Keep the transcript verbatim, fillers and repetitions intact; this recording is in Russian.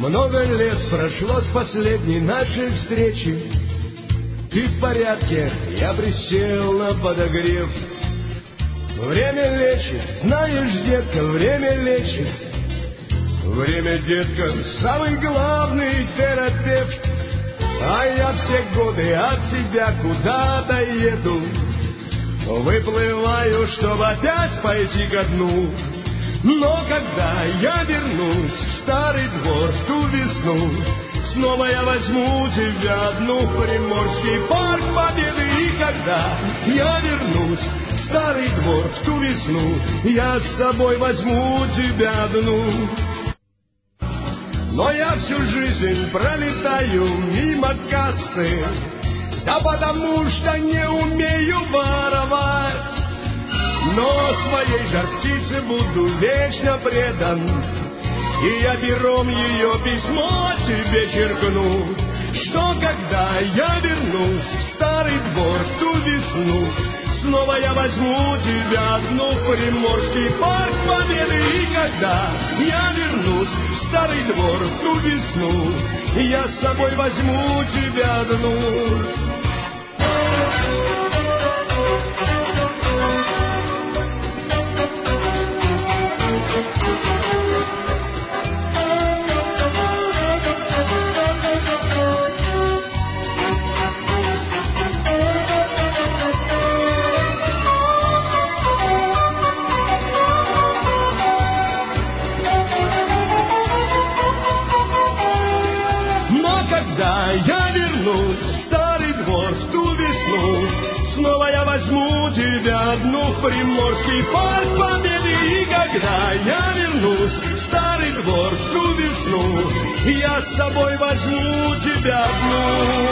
Много лет прошло с последней нашей встречи. Ты в порядке, я присел на подогрев. Время лечит, знаешь, детка, время лечит. Время, детка, самый главный терапевт. А я все годы от тебя куда-то еду. Выплываю, чтобы опять пойти ко дну. Но когда я вернусь в старый двор в ту весну, снова я возьму тебя одну в Приморский парк Победы. И когда я вернусь в старый двор в ту весну, я с собой возьму тебя одну. Но я всю жизнь пролетаю мимо кассы, да потому что не умею воровать. Но своей жар-птице буду вечно предан, и я пером ее письмо тебе черкну, что когда я вернусь в старый двор в ту весну, снова я возьму тебя одну в Приморский парк Победы. И когда я вернусь в старый двор в ту весну, я с собой возьму тебя одну. Когда я вернусь в старый двор в ту весну, снова я возьму тебя одну в Приморский парк Победы. И когда я вернусь в старый двор в ту весну, я с собой возьму тебя одну.